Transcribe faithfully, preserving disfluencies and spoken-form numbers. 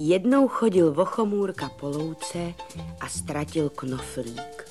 Jednou chodil vochomůrka po louce a ztratil knoflík.